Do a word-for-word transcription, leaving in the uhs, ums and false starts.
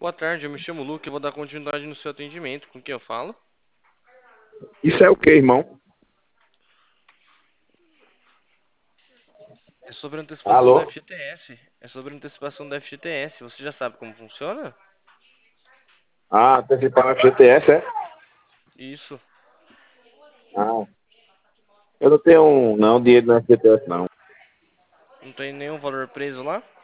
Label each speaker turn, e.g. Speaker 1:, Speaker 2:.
Speaker 1: Boa tarde, eu me chamo Luke e vou dar continuidade no seu atendimento. Com quem eu falo?
Speaker 2: Isso é o que, irmão?
Speaker 1: É sobre a antecipação da
Speaker 2: Alô?
Speaker 1: F G T S. É sobre a antecipação da F G T S. Você já sabe como funciona?
Speaker 2: Ah, antecipar o F G T S, é?
Speaker 1: Isso.
Speaker 2: Ah, eu não tenho, não, dinheiro no F G T S, não.
Speaker 1: Não tem nenhum valor preso lá?